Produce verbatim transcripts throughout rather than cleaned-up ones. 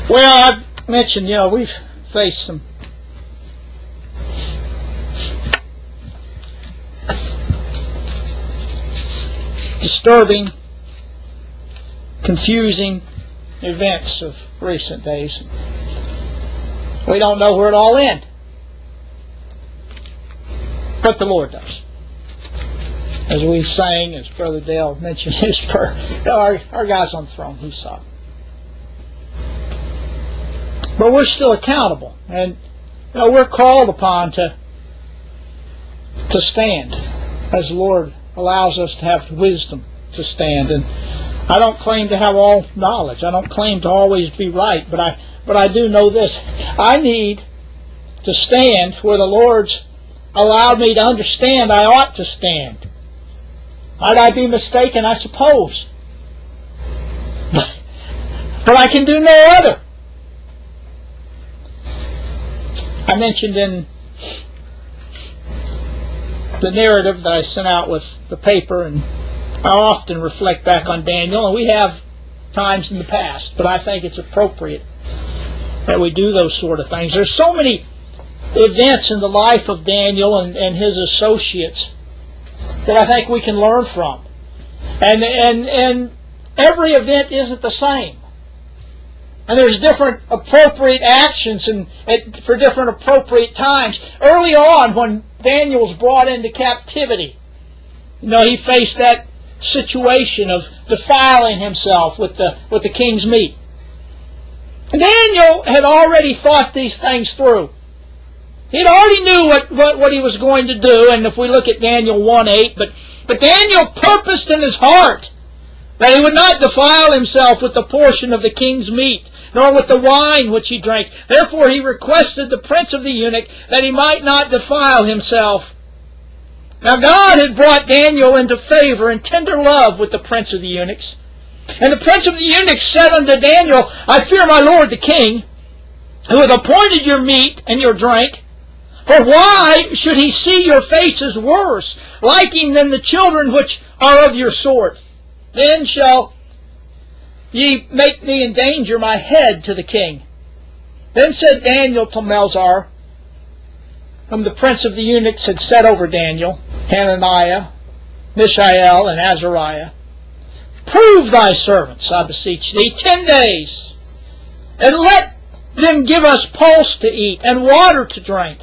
Well, I mentioned, you know, we've faced some disturbing, confusing events of recent days. We don't know where it all ends, but the Lord does. As we sang, as Brother Dale mentioned his prayer, our, our guy's on the throne, he saw it. But we're still accountable, and you know, we're called upon to to stand as the Lord allows us to have wisdom to stand. And I don't claim to have all knowledge. I don't claim to always be right, but I but I do know this. I need to stand where the Lord's allowed me to understand I ought to stand. Might I be mistaken? I suppose. But, but I can do no other. I mentioned in the narrative that I sent out with the paper, and I often reflect back on Daniel, and we have times in the past, but I think it's appropriate that we do those sort of things. There's so many events in the life of Daniel and, and his associates that I think we can learn from. And, and, and every event isn't the same. And there's different appropriate actions and, and for different appropriate times. Early on, when Daniel was brought into captivity, you know, he faced that situation of defiling himself with the with the king's meat. And Daniel had already thought these things through. He already knew what, what, what he was going to do, and if we look at Daniel one eight, but, but Daniel purposed in his heart that he would not defile himself with the portion of the king's meat, nor with the wine which he drank. Therefore he requested the prince of the eunuch that he might not defile himself. Now God had brought Daniel into favor and tender love with the prince of the eunuchs. And the prince of the eunuchs said unto Daniel, I fear my lord the king, who hath appointed your meat and your drink. For why should he see your faces worse, liking than the children which are of your sort? Then shall ye make me endanger my head to the king. Then said Daniel to Melzar, whom the prince of the eunuchs had set over Daniel, Hananiah, Mishael, and Azariah, prove thy servants, I beseech thee, ten days, and let them give us pulse to eat and water to drink.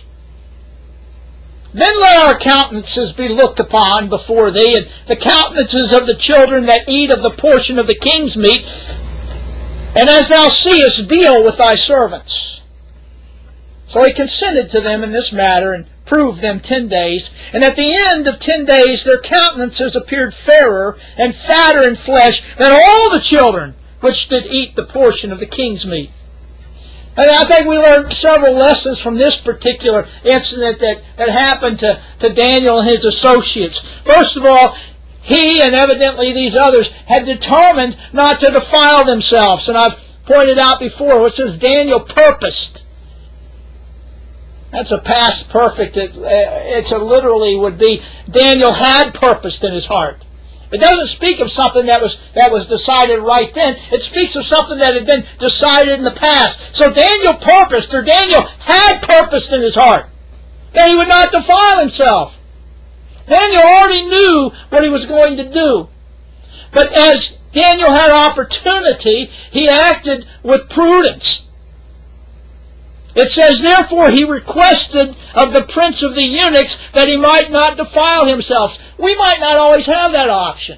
Then let our countenances be looked upon before thee, and the countenances of the children that eat of the portion of the king's meat, and as thou seest, deal with thy servants. So he consented to them in this matter, and proved them ten days. And at the end of ten days their countenances appeared fairer and fatter in flesh than all the children which did eat the portion of the king's meat. And I think we learned several lessons from this particular incident that, that happened to, to Daniel and his associates. First of all, he and evidently these others had determined not to defile themselves. And I've pointed out before, it says Daniel purposed. That's a past perfect. It, it's a literally would be Daniel had purposed in his heart. It doesn't speak of something that was that was decided right then. It speaks of something that had been decided in the past. So Daniel purposed, or Daniel had purposed in his heart, that he would not defile himself. Daniel already knew what he was going to do. But as Daniel had opportunity, he acted with prudence. It says, therefore he requested of the prince of the eunuchs that he might not defile himself. We might not always have that option.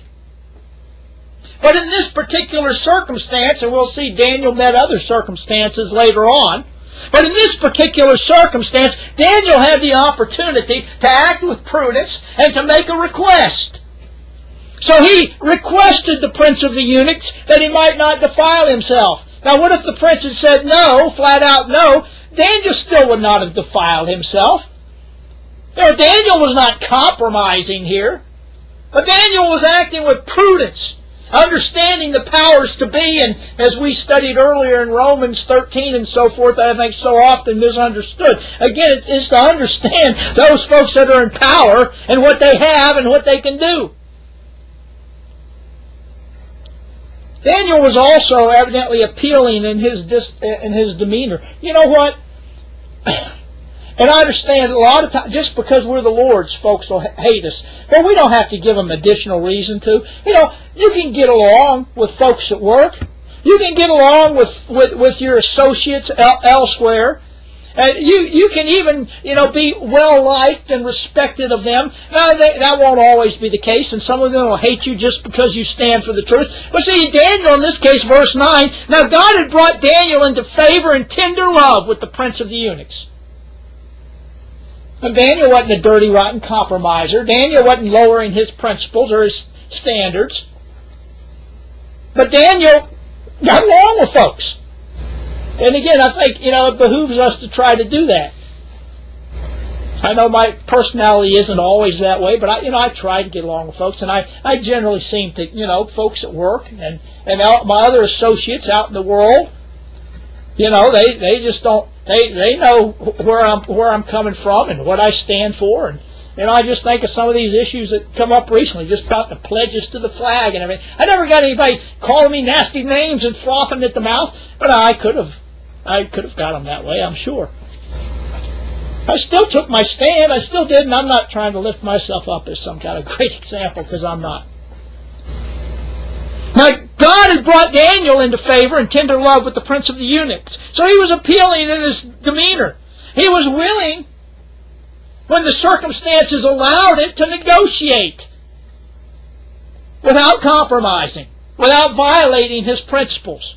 But in this particular circumstance, and we'll see Daniel met other circumstances later on, but in this particular circumstance, Daniel had the opportunity to act with prudence and to make a request. So he requested the prince of the eunuchs that he might not defile himself. Now what if the prince had said no, flat out no? Daniel still would not have defiled himself. You know, Daniel was not compromising here. But Daniel was acting with prudence, understanding the powers to be, and as we studied earlier in Romans thirteen and so forth, I think so often misunderstood. Again, it's to understand those folks that are in power and what they have and what they can do. Daniel was also evidently appealing in his dis, in his demeanor. You know what? And I understand a lot of times, just because we're the Lord's, folks will hate us. But we don't have to give them additional reason to. You know, you can get along with folks at work. You can get along with, with, with your associates el elsewhere. Uh, you you can even, you know, be well-liked and respected of them. Now, they, that won't always be the case, and some of them will hate you just because you stand for the truth. But see, Daniel, in this case, verse nine, now God had brought Daniel into favor and tender love with the prince of the eunuchs. Now, Daniel wasn't a dirty, rotten compromiser. Daniel wasn't lowering his principles or his standards. But Daniel got along with folks. And again, I think, you know, it behooves us to try to do that. I know my personality isn't always that way, but I, you know, I try to get along with folks, and I, I generally seem to, you know, folks at work and and out, my other associates out in the world, you know, they they just don't they they know where I'm where I'm coming from and what I stand for, and you know, I just think of some of these issues that come up recently, just about the pledges to the flag and everything. I never got anybody calling me nasty names and frothing at the mouth, but I could have. I could have got them that way, I'm sure. I still took my stand. I still did, and I'm not trying to lift myself up as some kind of great example, because I'm not. Now, God had brought Daniel into favor and tender love with the prince of the eunuchs. So he was appealing in his demeanor. He was willing, when the circumstances allowed it, to negotiate without compromising, without violating his principles.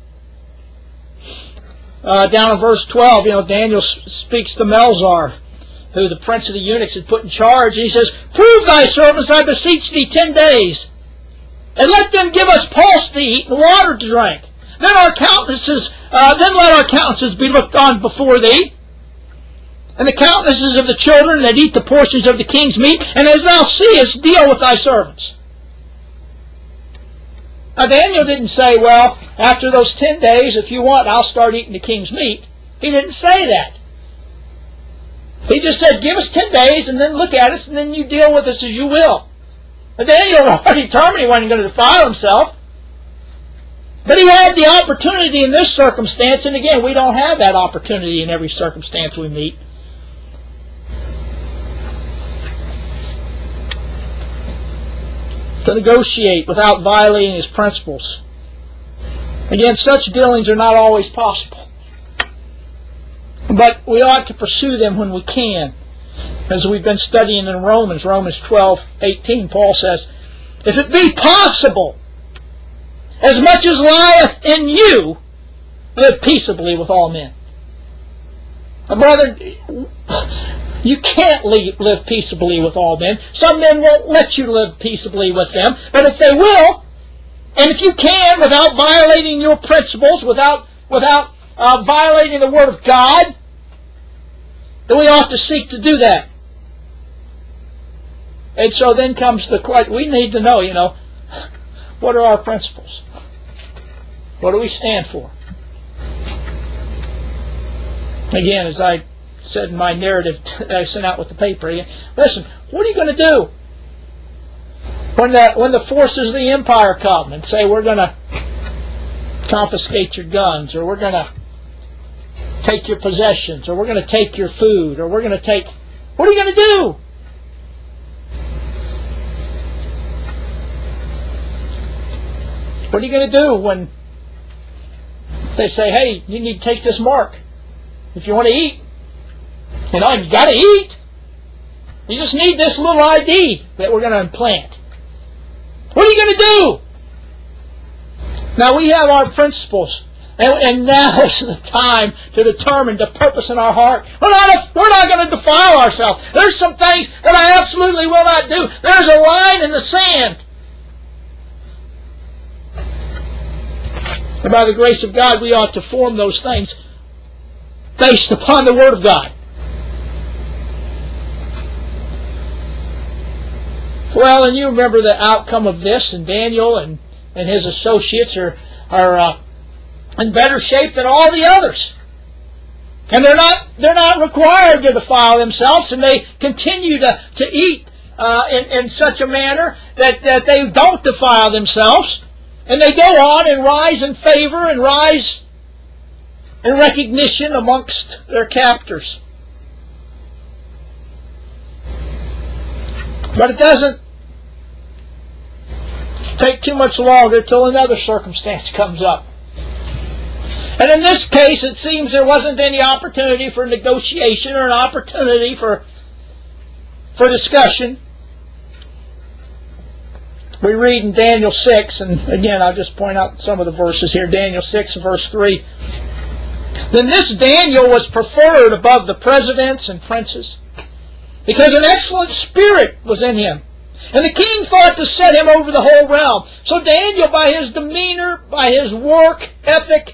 Uh, down in verse twelve, you know, Daniel speaks to Melzar, who the prince of the eunuchs had put in charge. And he says, "Prove thy servants, I beseech thee, ten days, and let them give us pulse to eat and water to drink. Then our countenances, uh, then let our countenances be looked on before thee, and the countenances of the children that eat the portions of the king's meat, and as thou seest, deal with thy servants." Now, Daniel didn't say, well, after those ten days, if you want, I'll start eating the king's meat. He didn't say that. He just said, give us ten days, and then look at us, and then you deal with us as you will. Now, Daniel had already determined he wasn't going to defile himself. But he had the opportunity in this circumstance, and again, we don't have that opportunity in every circumstance we meet. To negotiate without violating his principles. Again, such dealings are not always possible. But we ought to pursue them when we can. As we've been studying in Romans, Romans twelve eighteen, Paul says, "If it be possible, as much as lieth in you, live peaceably with all men." Now, brethren, you can't live peaceably with all men. Some men won't let you live peaceably with them. But if they will, and if you can, without violating your principles, without without uh, violating the Word of God, then we ought to seek to do that. And so then comes the question, we need to know, you know, what are our principles? What do we stand for? Again, as I said in my narrative that I sent out with the paper, listen, what are you going to do when the when the forces of the empire come and say, we're going to confiscate your guns, or we're going to take your possessions, or we're going to take your food, or we're going to take... What are you going to do? What are you going to do when they say, hey, you need to take this mark if you want to eat? You know, you got to eat. You just need this little I D that we're going to implant. What are you going to do? Now, we have our principles, and, and now is the time to determine the purpose in our heart. We're not, we're not going to defile ourselves. There's some things that I absolutely will not do. There's a line in the sand. And by the grace of God, we ought to form those things based upon the Word of God. Well, and you remember the outcome of this, and Daniel and, and his associates are, are uh, in better shape than all the others. And they're not they're not required to defile themselves, and they continue to, to eat uh, in, in such a manner that, that they don't defile themselves. And they go on and rise in favor and rise in recognition amongst their captors. But it doesn't take too much longer till another circumstance comes up. And in this case, it seems there wasn't any opportunity for negotiation or an opportunity for, for discussion. We read in Daniel six, and again, I'll just point out some of the verses here. Daniel six, verse three. Then this Daniel was preferred above the presidents and princes, because an excellent spirit was in him. And the king thought to set him over the whole realm. So Daniel, by his demeanor, by his work ethic,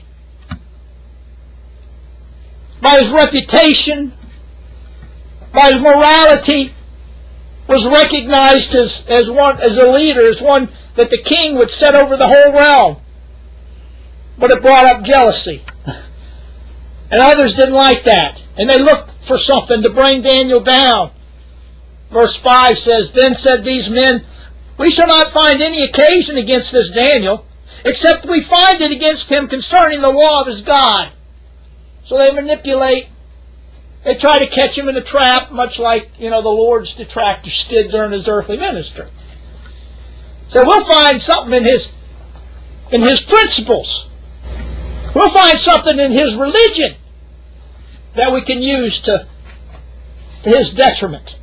by his reputation, by his morality, was recognized as, as one as a leader, as one that the king would set over the whole realm. But it brought up jealousy. And others didn't like that. And they looked for something to bring Daniel down. Verse five says, Then said these men, We shall not find any occasion against this Daniel, except we find it against him concerning the law of his God. So they manipulate. They try to catch him in a trap, much like, you know, the Lord's detractors did during his earthly ministry. So we'll find something in his in his principles. We'll find something in his religion that we can use to, to his detriment.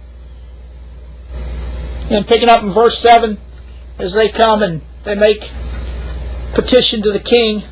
And picking up in verse seven, as they come and they make petition to the king,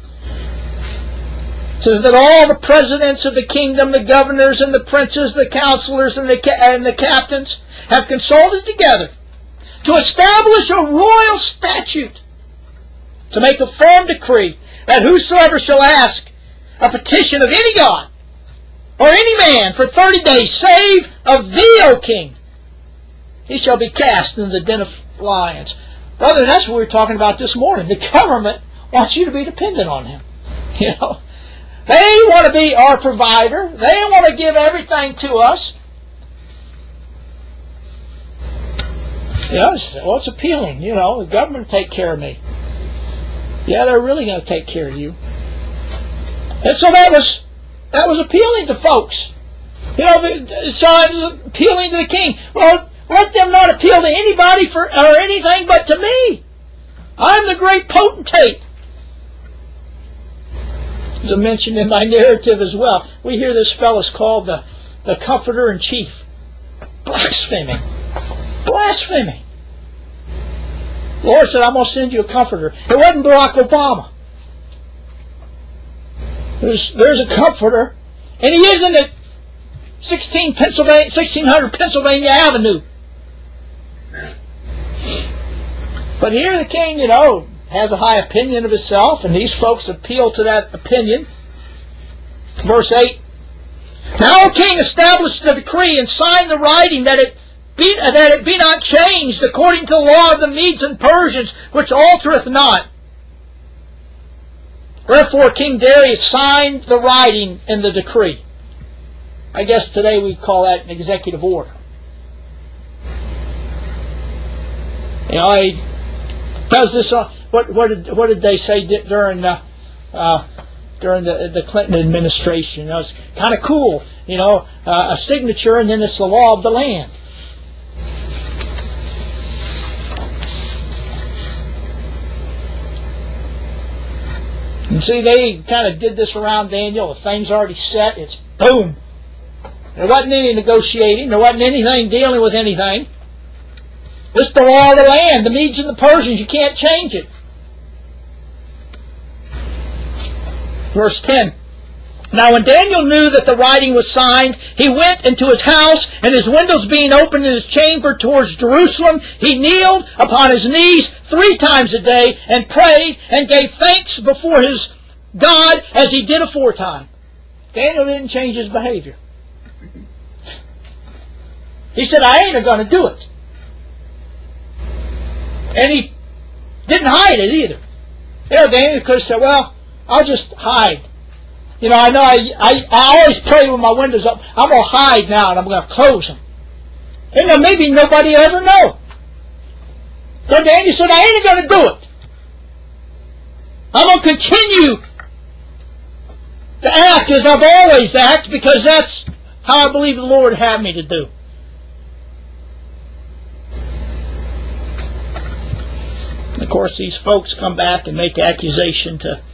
it says that all the presidents of the kingdom, the governors and the princes, the counselors and the, ca and the captains have consulted together to establish a royal statute, to make a firm decree that whosoever shall ask a petition of any god or any man for thirty days, save of thee, O king, he shall be cast into the den of lions. Brother, that's what we were talking about this morning. The government wants you to be dependent on him. You know, they want to be our provider. They want to give everything to us. You know, it's, well, it's appealing. You know, the government will take care of me. Yeah, they're really going to take care of you. And so that was that was appealing to folks. You know, the, so it was appealing to the king. Well, let them not appeal to anybody for or anything but to me. I'm the great potentate. As I mentioned in my narrative as well, we hear this fellow's called the, the comforter in chief. Blaspheming. Blaspheming. The Lord said, I'm going to send you a comforter. It wasn't Barack Obama. There's, there's a comforter, and he isn't at sixteen Pennsylvania, sixteen hundred Pennsylvania Avenue. But here the king, you know, has a high opinion of himself, and these folks appeal to that opinion. Verse eight. Now, O king, establish the decree and sign the writing that it be, that it be not changed according to the law of the Medes and Persians, which altereth not. Wherefore King Darius signed the writing in the decree. I guess today we call that an executive order. You know, he does this. Uh, what what did what did they say during uh, uh, during the the Clinton administration? You know, it's kind of cool. You know, uh, a signature and then it's the law of the land. And see, they kind of did this around Daniel. The thing's already set. It's boom. There wasn't any negotiating. There wasn't anything dealing with anything. It's the law of the land. The Medes and the Persians, you can't change it. Verse ten. Now when Daniel knew that the writing was signed, he went into his house, and his windows being opened in his chamber towards Jerusalem, he kneeled upon his knees three times a day and prayed and gave thanks before his God as he did aforetime. Daniel didn't change his behavior. He said, I ain't going to do it. And he didn't hide it either. You know, Daniel could have said, well, I'll just hide. You know, I know I, I, I always pray with my windows up. I'm going to hide now and I'm going to close them. And then maybe nobody will ever know. But Daniel said, I ain't going to do it. I'm going to continue to act as I've always acted, because that's how I believe the Lord had me to do. And of course, these folks come back and make accusation to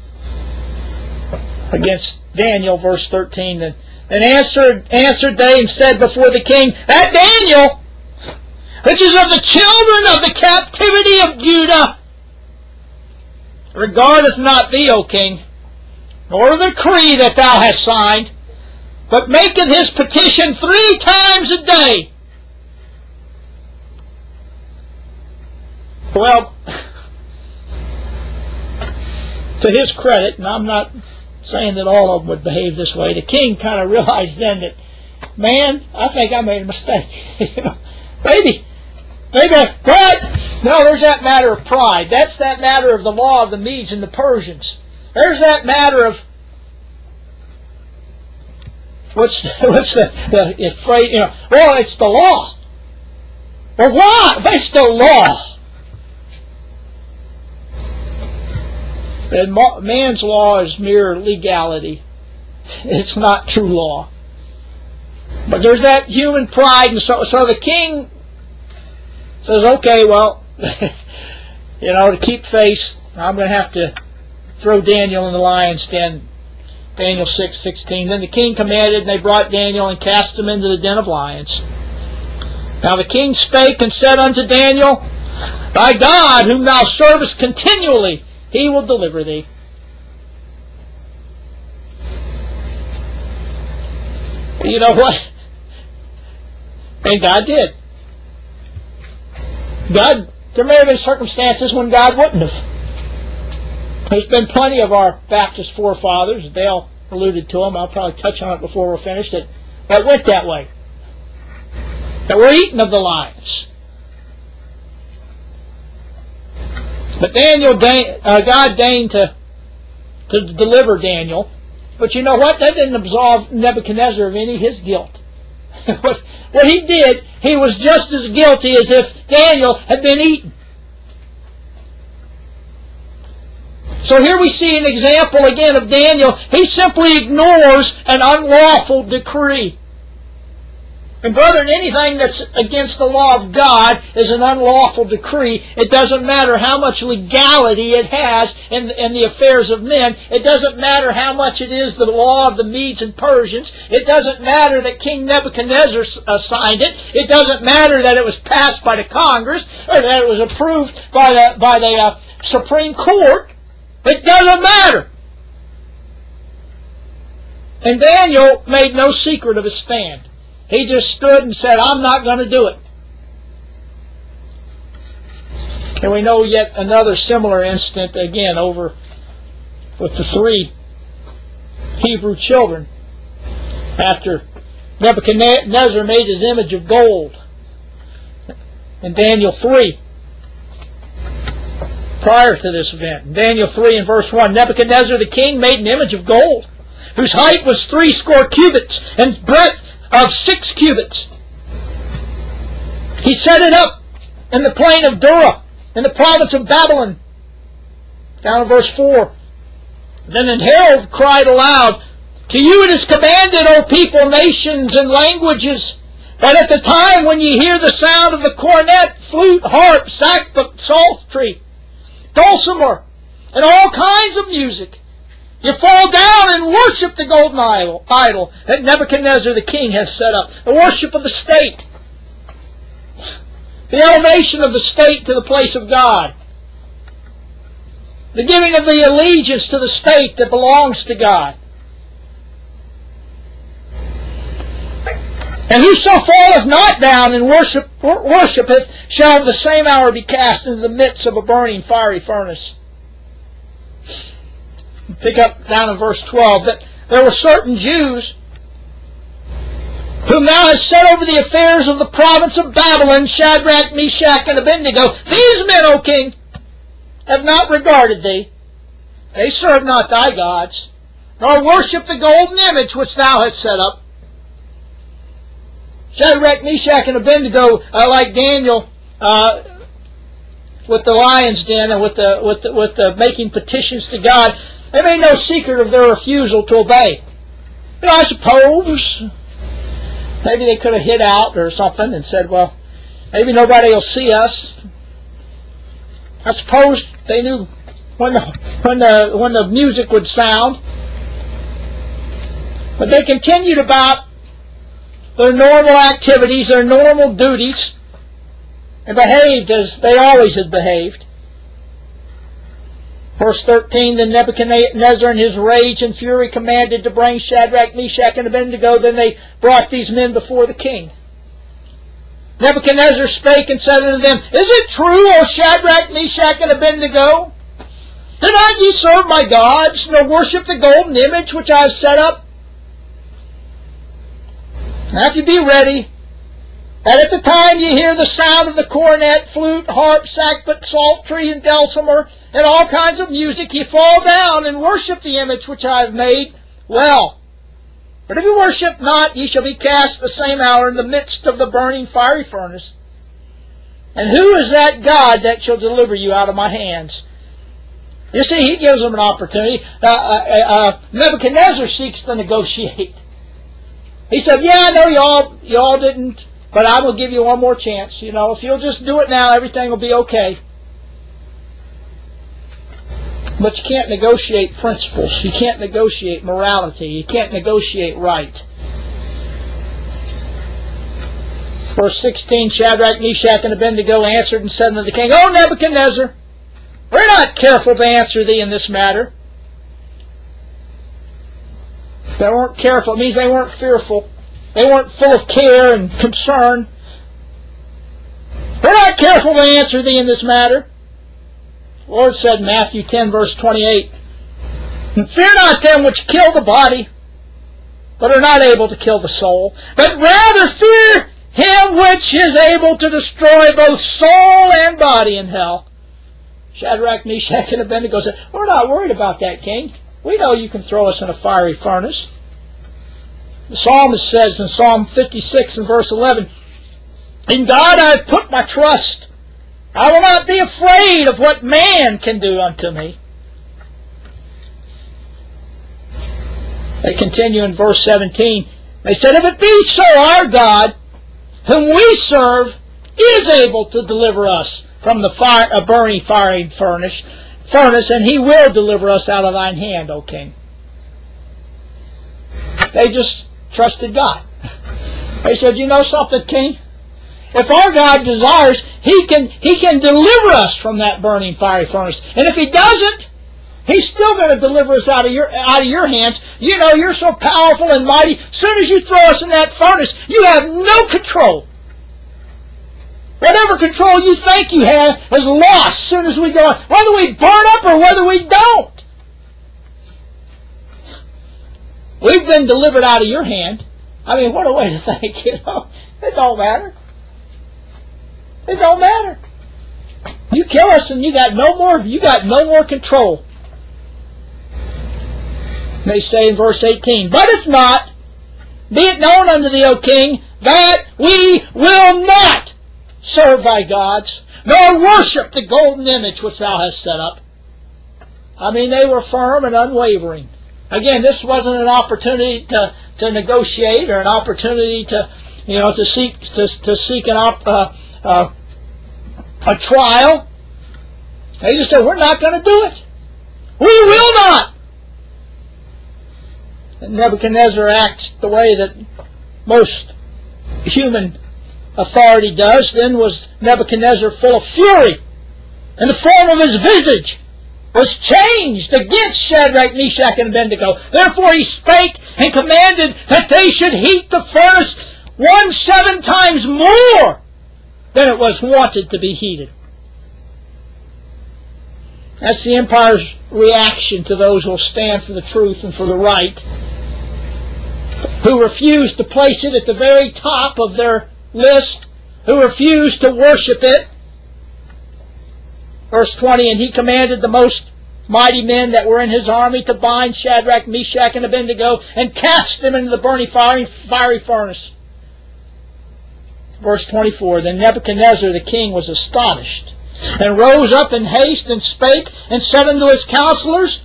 against Daniel, verse thirteen. And, and answered, answered they and said before the king, that Daniel, which is of the children of the captivity of Judah, regardeth not thee, O king, nor the decree that thou hast signed, but maketh his petition three times a day. Well, to his credit, and I'm not saying that all of them would behave this way, the king kind of realized then that, man, I think I made a mistake. you know, maybe, maybe, but no, there's that matter of pride. That's that matter of the law of the Medes and the Persians. There's that matter of what's what's the, the phrase? You know, well, it's the law. Well, why? It's the law. And man's law is mere legality. It's not true law. But there's that human pride, and so so the king says, okay, well, you know, to keep face, I'm going to have to throw Daniel in the lion's den. Daniel six sixteen. Then the king commanded, and they brought Daniel and cast him into the den of lions. Now the king spake and said unto Daniel, thy God, whom thou servest continually, he will deliver thee. You know what? And God did. God, there may have been circumstances when God wouldn't have. There's been plenty of our Baptist forefathers, Dale alluded to them, I'll probably touch on it before we're finished, that, that went that way. That were eaten of the lions. But Daniel, uh, God deigned to, to deliver Daniel. But you know what? That didn't absolve Nebuchadnezzar of any of his guilt. what, what he did, he was just as guilty as if Daniel had been eaten. So here we see an example again of Daniel. He simply ignores an unlawful decree. And brethren, anything that's against the law of God is an unlawful decree. It doesn't matter how much legality it has in, in the affairs of men. It doesn't matter how much it is the law of the Medes and Persians. It doesn't matter that King Nebuchadnezzar uh, signed it. It doesn't matter that it was passed by the Congress or that it was approved by the, by the uh, Supreme Court. It doesn't matter. And Daniel made no secret of his stand. He just stood and said, I'm not going to do it. And we know yet another similar incident, again, over with the three Hebrew children. After Nebuchadnezzar made his image of gold. In Daniel three. Prior to this event. In Daniel three and verse one. Nebuchadnezzar the king made an image of gold, whose height was three score cubits, and breadth of six cubits. He set it up in the plain of Dura, in the province of Babylon. Down in verse four. Then an herald cried aloud, to you it is commanded, O people, nations, and languages, that at the time when ye hear the sound of the cornet, flute, harp, sackbut, psaltery, dulcimer, and all kinds of music, you fall down and worship the golden idol, idol that Nebuchadnezzar the king has set up. The worship of the state. The elevation of the state to the place of God. The giving of the allegiance to the state that belongs to God. And whoso falleth not down and worship, worshipeth shall in the same hour be cast into the midst of a burning fiery furnace. Pick up down in verse twelve, that there were certain Jews whom thou hast set over the affairs of the province of Babylon, Shadrach, Meshach, and Abednego. These men, O king, have not regarded thee. They serve not thy gods, nor worship the golden image which thou hast set up. Shadrach, Meshach, and Abednego, uh, like Daniel, uh, with the lion's den and with the with the, with the making petitions to God, they made no secret of their refusal to obey. You know, I suppose maybe they could have hid out or something and said, well, maybe nobody will see us. I suppose they knew when the when the when the music would sound. But they continued about their normal activities, their normal duties, and behaved as they always had behaved. Verse thirteen, then Nebuchadnezzar in his rage and fury commanded to bring Shadrach, Meshach, and Abednego. Then they brought these men before the king. Nebuchadnezzar spake and said unto them, Is it true, O Shadrach, Meshach, and Abednego? Did not ye serve my gods, nor worship the golden image which I have set up? Now if you be ready, that at the time ye hear the sound of the cornet, flute, harp, sackbut, psaltery, and dulcimer, and all kinds of music, ye fall down and worship the image which I have made. Well, but if you worship not, ye shall be cast the same hour in the midst of the burning fiery furnace. And who is that God that shall deliver you out of my hands? You see, he gives them an opportunity. Uh, uh, uh, Nebuchadnezzar seeks to negotiate. He said, yeah, I know y'all y'all didn't, but I will give you one more chance. You know, if you'll just do it now, everything will be okay. But you can't negotiate principles. You can't negotiate morality. You can't negotiate right. Verse sixteen, Shadrach, Meshach, and Abednego answered and said unto the king, O Nebuchadnezzar, we're not careful to answer thee in this matter. They weren't careful. It means they weren't fearful. They weren't full of care and concern. We're not careful to answer thee in this matter. The Lord said in Matthew ten, verse twenty-eight, And fear not them which kill the body, but are not able to kill the soul, but rather fear him which is able to destroy both soul and body in hell. Shadrach, Meshach, and Abednego said, We're not worried about that, king. We know you can throw us in a fiery furnace. The psalmist says in Psalm fifty-six and verse eleven, In God I have put my trust. I will not be afraid of what man can do unto me. They continue in verse seventeen. They said, If it be so, our God, whom we serve, is able to deliver us from the fire, a burning fiery furnace, furnace, and he will deliver us out of thine hand, O king. They just trusted God. They said, you know something, king? If our God desires, he can he can deliver us from that burning fiery furnace. And if he doesn't, he's still going to deliver us out of your out of your hands. You know, you're so powerful and mighty. As soon as you throw us in that furnace, you have no control. Whatever control you think you have is lost as soon as we go on. Whether we burn up or whether we don't. We've been delivered out of your hand. I mean, what a way to think, you know. It don't matter. It don't matter. You kill us and you got no more you got no more control. They say in verse eighteen, But if not, be it known unto thee, O king, that we will not serve thy gods, nor worship the golden image which thou hast set up. I mean, they were firm and unwavering. Again, this wasn't an opportunity to, to negotiate or an opportunity to, you know, to seek to, to seek an op, uh, uh, a trial. They just said, we're not going to do it. We will not. And Nebuchadnezzar acts the way that most human authority does. Then was Nebuchadnezzar full of fury, and the form of his visage was changed against Shadrach, Meshach, and Abednego. Therefore he spake and commanded that they should heat the furnace one seven times more than it was wanted to be heated. That's the empire's reaction to those who will stand for the truth and for the right, who refuse to place it at the very top of their list, who refuse to worship it. Verse twenty, And he commanded the most mighty men that were in his army to bind Shadrach, Meshach, and Abednego, and cast them into the burning fiery, fiery furnace. Verse twenty-four, Then Nebuchadnezzar the king was astonished, and rose up in haste, and spake, and said unto his counselors,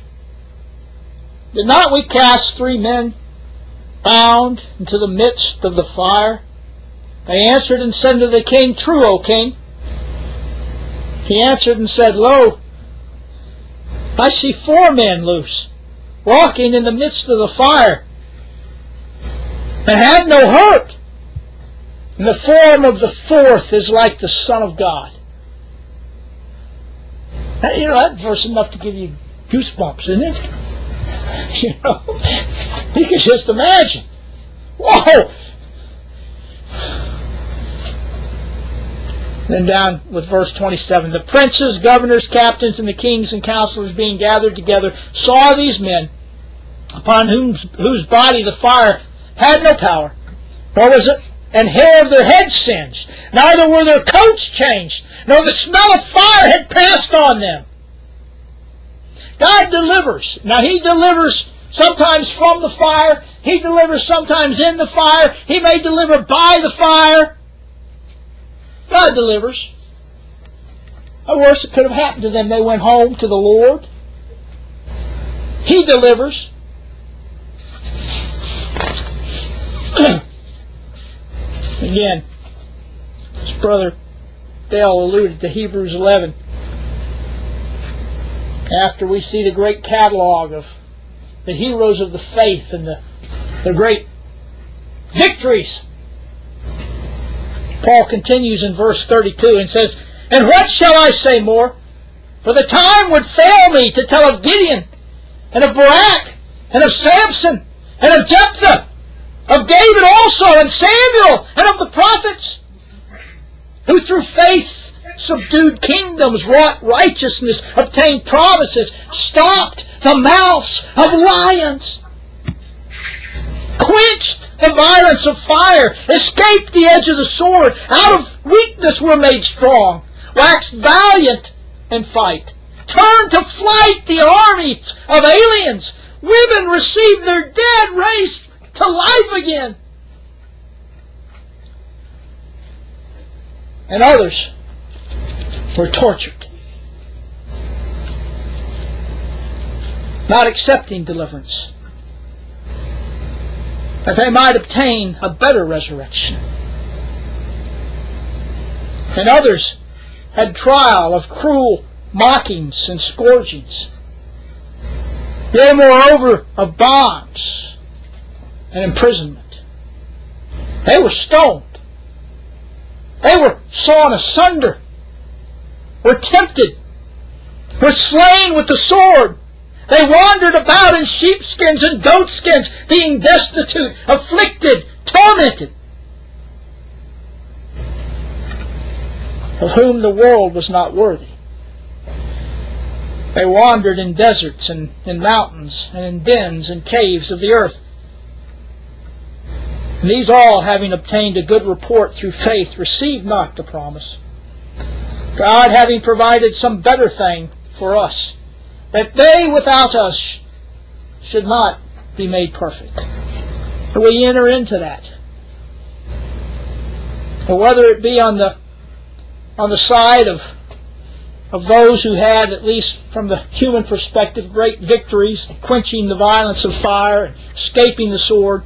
Did not we cast three men bound into the midst of the fire? They answered and said unto the king, True, O king. He answered and said, Lo, I see four men loose, walking in the midst of the fire, and have no hurt. And the form of the fourth is like the Son of God. Now, you know, that verse is enough to give you goosebumps, isn't it? You know, you can just imagine. Whoa! Then down with verse twenty-seven. The princes, governors, captains, and the kings and counselors being gathered together saw these men, upon whose, whose body the fire had no power, nor was it an hair of their heads singed, neither were their coats changed, nor the smell of fire had passed on them. God delivers. Now He delivers sometimes from the fire. He delivers sometimes in the fire. He may deliver by the fire. God delivers. Of course, it could have happened to them. They went home to the Lord. He delivers. Again, his brother Dale alluded to Hebrews eleven. After we see the great catalog of the heroes of the faith and the, the great victories, Paul continues in verse thirty-two and says, And what shall I say more? For the time would fail me to tell of Gideon, and of Barak, and of Samson, and of Jephthah, of David also, and Samuel, and of the prophets, who through faith subdued kingdoms, wrought righteousness, obtained promises, stopped the mouths of lions, quenched the violence of fire, escaped the edge of the sword, out of weakness were made strong, waxed valiant in fight, turned to flight the armies of aliens, women received their dead raised to life again, and others were tortured, not accepting deliverance, that they might obtain a better resurrection. And others had trial of cruel mockings and scourgings, yea, moreover, of bonds and imprisonment. They were stoned. They were sawn asunder, were tempted, were slain with the sword. They wandered about in sheepskins and goatskins, being destitute, afflicted, tormented, of whom the world was not worthy. They wandered in deserts and in mountains and in dens and caves of the earth. And these all, having obtained a good report through faith, received not the promise, God having provided some better thing for us, that they without us should not be made perfect. And we enter into that. But whether it be on the on the side of of those who had, at least from the human perspective, great victories, quenching the violence of fire, and escaping the sword,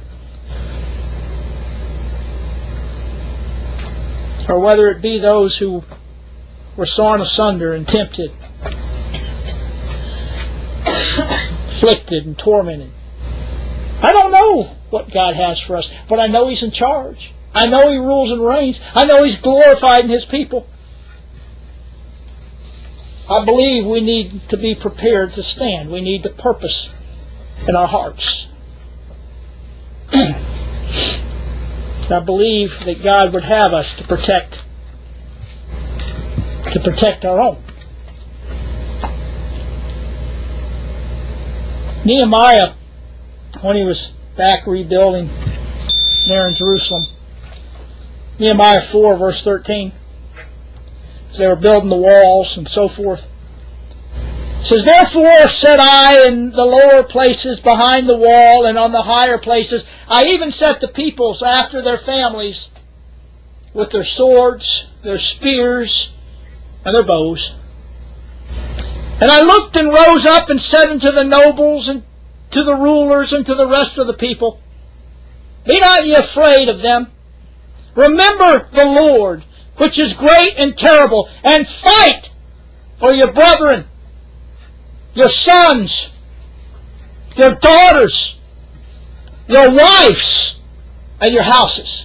or whether it be those who were sawn asunder and tempted, afflicted and tormented. I don't know what God has for us, but I know He's in charge. I know He rules and reigns. I know He's glorified in His people. I believe we need to be prepared to stand. We need the purpose in our hearts. I believe that God would have us to protect to protect our own. Nehemiah, when he was back rebuilding there in Jerusalem, Nehemiah four verse thirteen, as they were building the walls and so forth, it says, Therefore said I in the lower places behind the wall and on the higher places, I even set the peoples after their families with their swords, their spears, and their bows. And I looked and rose up and said unto the nobles and to the rulers and to the rest of the people, Be not ye afraid of them. Remember the Lord, which is great and terrible, and fight for your brethren, your sons, your daughters, your wives, and your houses.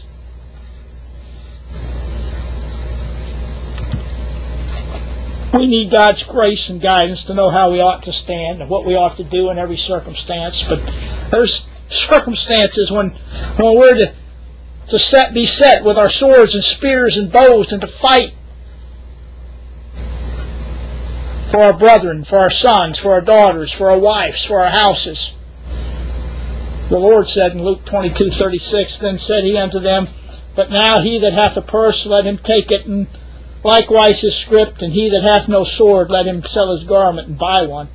We need God's grace and guidance to know how we ought to stand and what we ought to do in every circumstance. But there's circumstances when, when we're to, to set, be set with our swords and spears and bows and to fight for our brethren, for our sons, for our daughters, for our wives, for our houses. The Lord said in Luke twenty-two thirty-six, Then said he unto them, But now he that hath a purse, let him take it, and likewise his scrip, and he that hath no sword, let him sell his garment and buy one.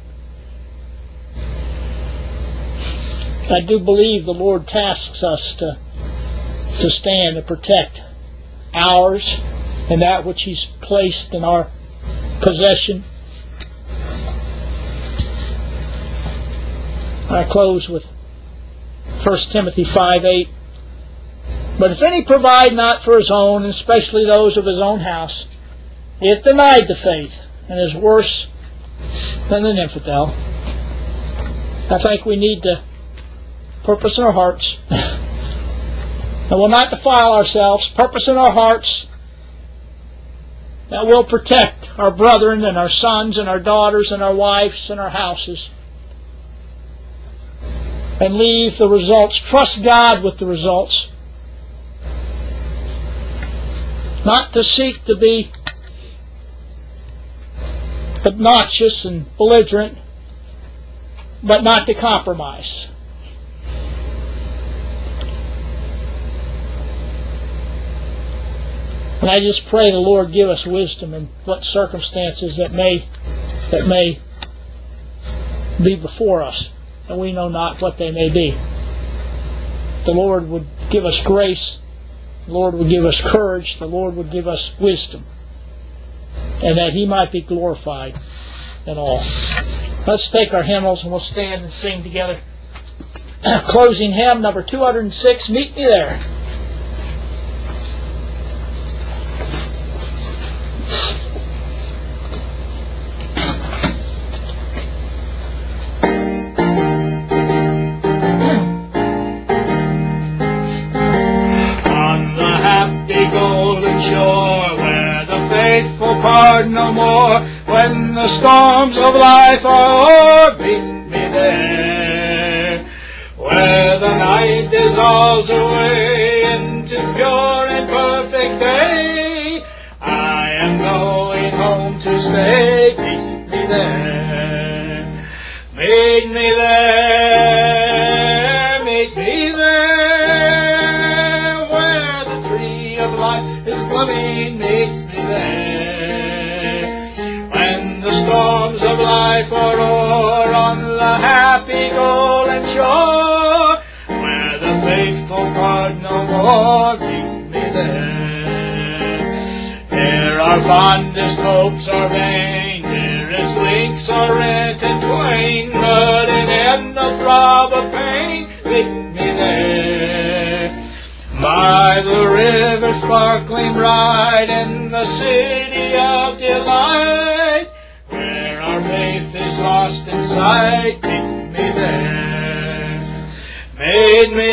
I do believe the Lord tasks us to, to stand and protect ours and that which He's placed in our possession. I close with First Timothy five eight. But if any provide not for his own, and especially those of his own house, he hath denied the faith, and is worse than an infidel. I think we need to purpose in our hearts, and will not defile ourselves, purpose in our hearts that we'll protect our brethren and our sons and our daughters and our wives and our houses, and leave the results, trust God with the results, not to seek to be obnoxious and belligerent, but not to compromise. And I just pray the Lord give us wisdom in what circumstances that may that may be before us, and we know not what they may be. The Lord would give us grace, the Lord would give us courage, the Lord would give us wisdom, and that He might be glorified in all. Let's take our hymnals and we'll stand and sing together. Closing hymn number two hundred six, Meet Me There. On the happy golden shore, where the faithful part no more, when the storms of life are o'er, meet me there, where the night dissolves away into pure and perfect day. I am going home to stay. Meet me there, meet me there, meet me there, where the tree of life is blooming. Meet me there, when the storms of life are o'er, on the happy golden shore, where the faithful part no more. Meet me there. Here our fondest hopes are vain, dearest links are rent in twain, but in end a throb of pain. Meet me there, by the river sparkling bright, in the city of delight, where our faith is lost in sight. Meet me there, meet me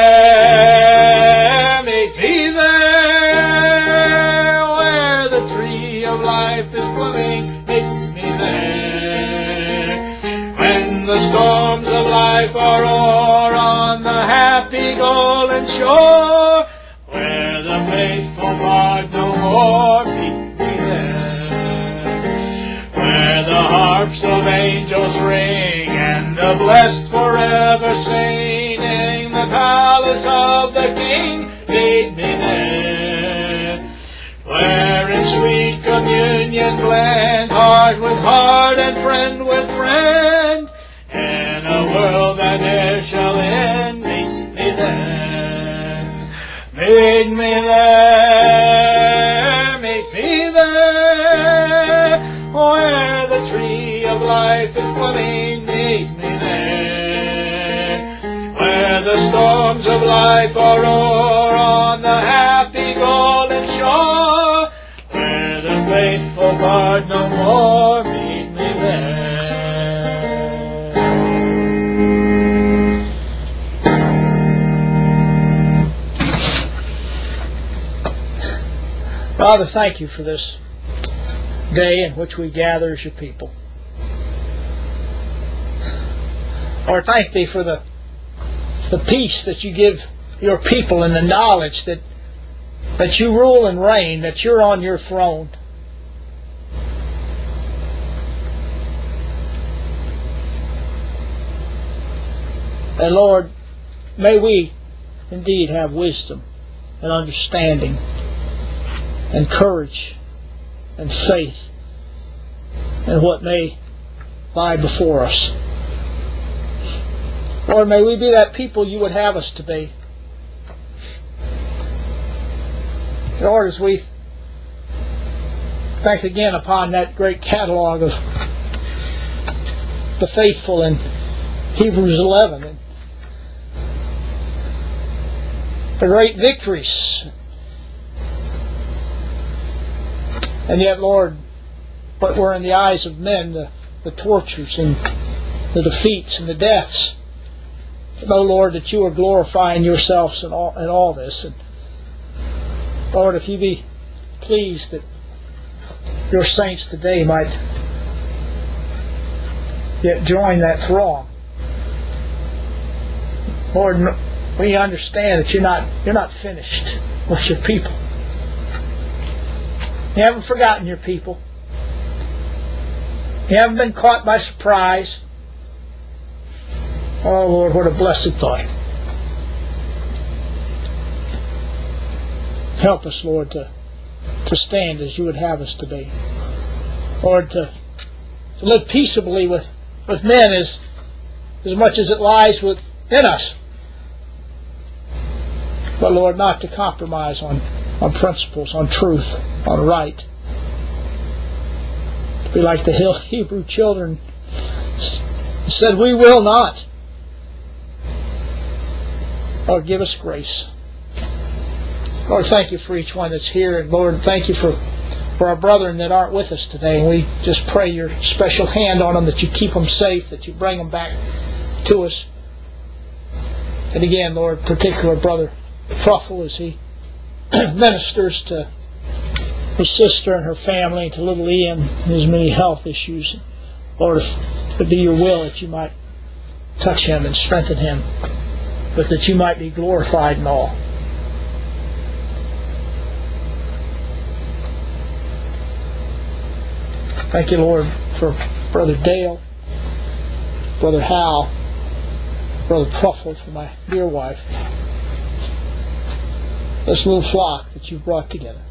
there, meet me there, where the tree of life is blooming. Meet me there, when the storms of life are o'er, on the happy golden shore, where the faithful part no more. Meet me there, where the harps of angels ring, and the blessed forever sing, in the palace of the King. Meet me there, where in sweet communion blend, heart with heart and friend with friend, in a world that ne'er shall end. Meet me there, meet me there, meet me there, life are o'er on the happy golden shore, where the faithful part no more. Meet me there. Father, thank you for this day in which we gather as your people. Lord, thank thee for the, the peace that you give your people and the knowledge that, that you rule and reign, that you're on your throne. And Lord, may we indeed have wisdom and understanding and courage and faith in what may lie before us. Lord, may we be that people you would have us to be. Lord, as we think again upon that great catalog of the faithful in Hebrews eleven, and the great victories, and yet, Lord, what were in the eyes of men, the, the tortures and the defeats and the deaths. Know, Lord, that you are glorifying yourselves in all, in all this. And Lord, if you be pleased that your saints today might yet join that throng. Lord, we understand that you're not, you're not finished with your people. You haven't forgotten your people. You haven't been caught by surprise. Oh, Lord, what a blessed thought. Help us, Lord, to, to stand as you would have us to be. Lord, to, to live peaceably with, with men as, as much as it lies within us. But, Lord, not to compromise on, on principles, on truth, on right. To be like the Hebrew children said, we will not. Lord, give us grace. Lord, thank you for each one that's here. And Lord, thank you for, for our brethren that aren't with us today. And we just pray your special hand on them, that you keep them safe, that you bring them back to us. And again, Lord, particular Brother Truffle as he ministers to his sister and her family, and to little Ian and his many health issues. Lord, if it would be your will that you might touch him and strengthen him, but that you might be glorified in all. Thank you, Lord, for Brother Dale, Brother Hal, Brother Truffle, for my dear wife. This little flock that you've brought together.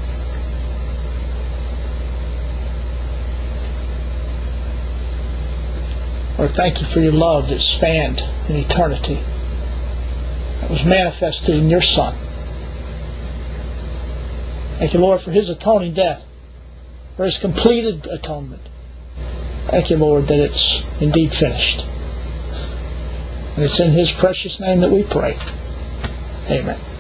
Lord, thank you for your love that spanned in eternity, that was manifested in your Son. Thank you, Lord, for his atoning death, for his completed atonement. Thank you, Lord, that it's indeed finished. And it's in his precious name that we pray. Amen.